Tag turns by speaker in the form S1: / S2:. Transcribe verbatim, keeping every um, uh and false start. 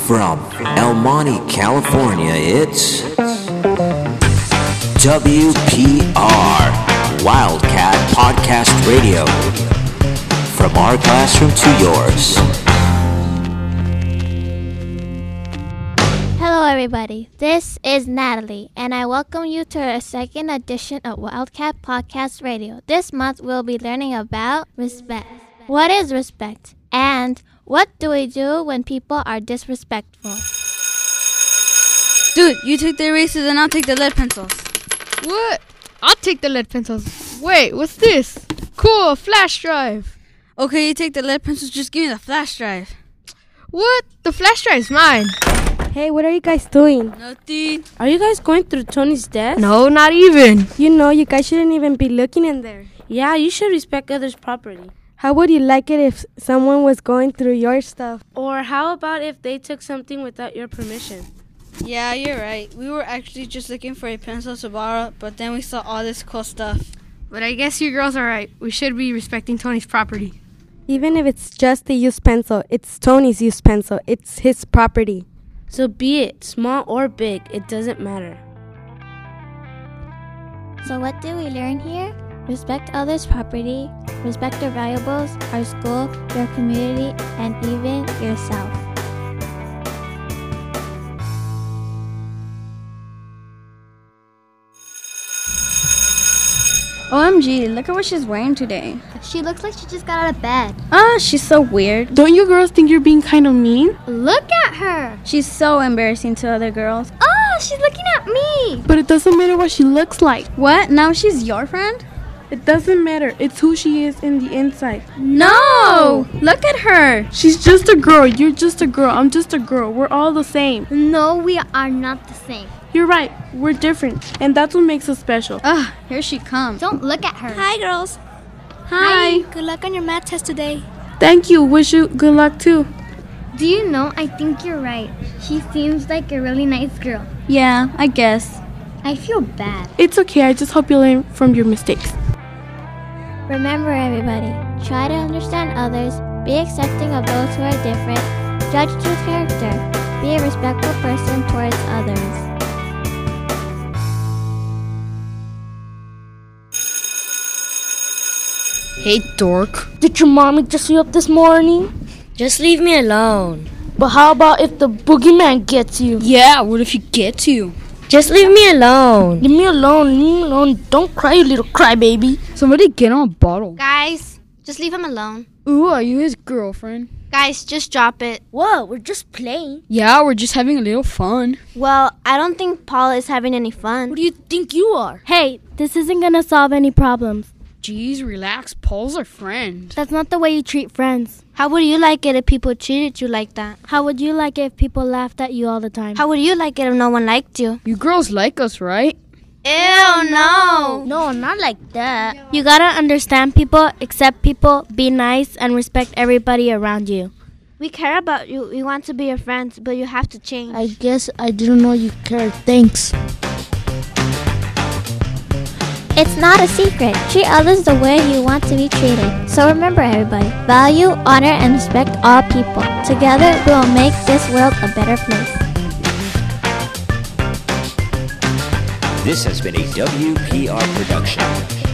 S1: From El Monte, California, it's W P R, Wildcat Podcast Radio. From our classroom to yours.
S2: Hello everybody, this is Natalie, and I welcome you to our second edition of Wildcat Podcast Radio. This month we'll be learning about respect. What is respect? And what do we do when people are disrespectful?
S3: Dude, you take the erasers and I'll take the lead pencils.
S4: What? I'll take the lead pencils. Wait, what's this? Cool, flash drive.
S3: Okay, you take the lead pencils, just give me the flash drive.
S4: What? The flash drive's mine.
S5: Hey, what are you guys doing?
S3: Nothing.
S5: Are you guys going through Tony's desk?
S4: No, not even.
S5: You know, you guys shouldn't even be looking in there.
S6: Yeah, you should respect others' property.
S5: How would you like it if someone was going through your stuff?
S6: Or how about if they took something without your permission?
S3: Yeah, you're right. We were actually just looking for a pencil to borrow, but then we saw all this cool stuff.
S4: But I guess you girls are right. We should be respecting Tony's property.
S5: Even if it's just a used pencil, it's Tony's used pencil. It's his property.
S6: So be it small or big, it doesn't matter.
S2: So what do we learn here? Respect others' property, respect their valuables, our school, your community, and even yourself.
S7: O M G, look at what she's wearing today.
S2: She looks like she just got out of bed.
S7: Ah, she's so weird.
S8: Don't you girls think you're being kind of mean?
S2: Look at her!
S7: She's so embarrassing to other girls.
S2: Oh, she's looking at me!
S8: But it doesn't matter what she looks like.
S7: What? Now she's your friend?
S8: It doesn't matter. It's who she is in the inside.
S7: No! Look at her!
S8: She's just a girl. You're just a girl. I'm just a girl. We're all the same.
S2: No, we are not the same.
S8: You're right. We're different. And that's what makes us special.
S7: Ugh, here she comes.
S2: Don't look at her.
S9: Hi, girls.
S8: Hi.
S9: Good luck on your math test today.
S8: Thank you. Wish you good luck too.
S2: Do you know, I think you're right. She seems like a really nice girl.
S7: Yeah, I guess.
S2: I feel bad.
S8: It's okay. I just hope you learn from your mistakes.
S2: Remember, everybody, try to understand others, be accepting of those who are different, judge through character, be a respectful person towards others.
S4: Hey, dork.
S6: Did your mommy dress you up this morning?
S9: Just leave me alone.
S6: But how about if the boogeyman gets you?
S4: Yeah, what if he gets you?
S9: Just leave me alone.
S6: Leave me alone, leave me alone. Don't cry, you little crybaby.
S4: Somebody get on a bottle.
S9: Guys, just leave him alone.
S4: Ooh, are you his girlfriend?
S9: Guys, just drop it.
S6: Whoa, we're just playing.
S4: Yeah, we're just having a little fun.
S9: Well, I don't think Paul is having any fun.
S6: What do you think you are?
S5: Hey, this isn't gonna solve any problems.
S4: Jeez, relax. Paul's our friend.
S5: That's not the way you treat friends.
S9: How would you like it if people treated you like that?
S5: How would you like it if people laughed at you all the time?
S9: How would you like it if no one liked you?
S4: You girls like us, right?
S9: Ew, no.
S6: No, not like that.
S5: You gotta understand people, accept people, be nice, and respect everybody around you.
S9: We care about you. We want to be your friends, but you have to change.
S6: I guess I didn't know you cared. Thanks.
S2: It's not a secret. Treat others the way you want to be treated. So remember, everybody, value, honor, and respect all people. Together, we will make this world a better place.
S1: This has been a W P R production.